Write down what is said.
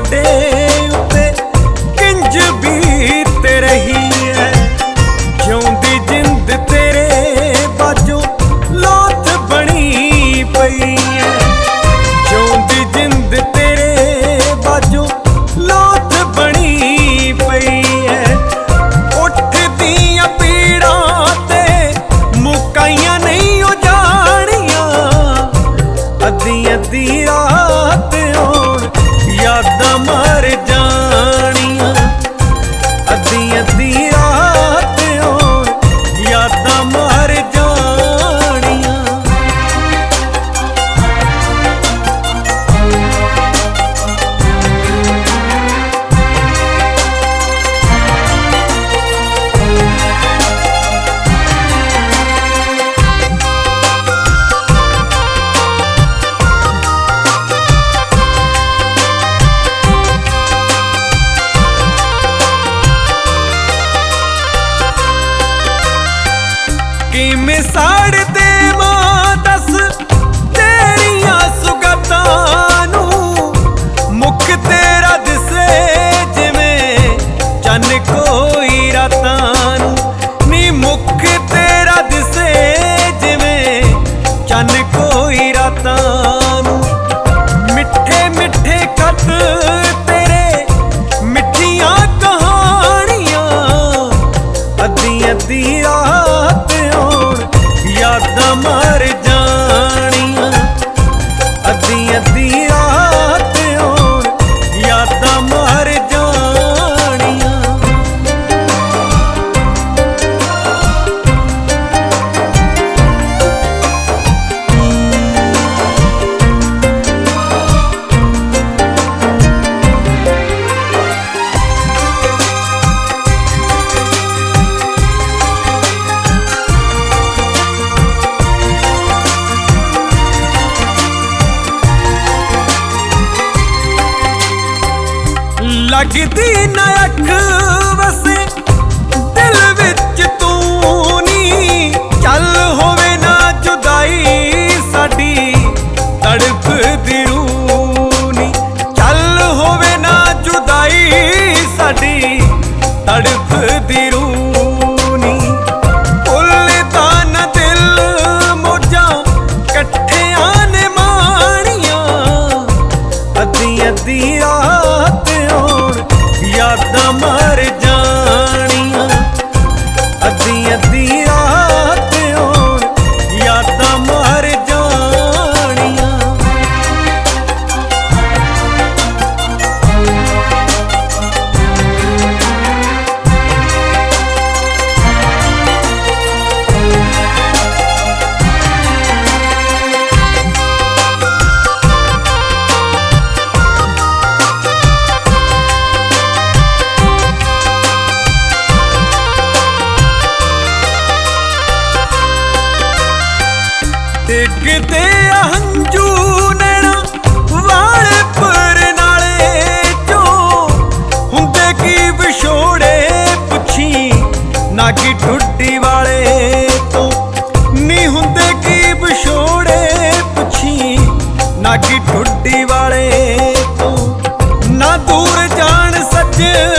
साडे उत्ते किंज बीत रही है। जिउंदी जिंद तेरे बाजों लौथ बनी पई है। जिउंदी जिंद तेरे बाजों लौथ बनी पई है। उठदियां पीड़ां ते मुकाइयां नहीं ओ जानियां। अद्धी अद्धी रात होण यादां मर जानियां। अद्धी अद्धी रात होण यादां मर जानियां। किवें साड़ देवां दस तेरियां सुगतां नूं। मुख तेरा दिसे जिवें चन्न कोई रातां नूं। नी मुख तेरा दिसे जिवें चन्न कोई रातां नूं। मिठे मिठे खत तेरे मिठियां कहानियां। अद्धी अद्धी रात यादां मर जानियां। अद्धी अद्धी रात होण यादां मर जानियां। लगदी ना अख वसे दिल विच तू नी। चल होवे ना जुदाई साडी तड़फदी रूह नी। चल होवे ना जुदाई साडी तड़फदी रूह नी। भुलदा ना दिल मौजां कट्ठियां ने माणियां। अद्धी अद्धी रात यादां मर जानियां। अद्धी अद्धी रात होण यादां मर जानियां। डिगदे हंजू नैना वाल पर नाले चों। हुंदे की विछोड़े पुछी नागी ठुड्डी वाले तो। नी हुंदे की विछोड़े पुछी नागी ठुड्डी वाले तो। ना दूर जान सज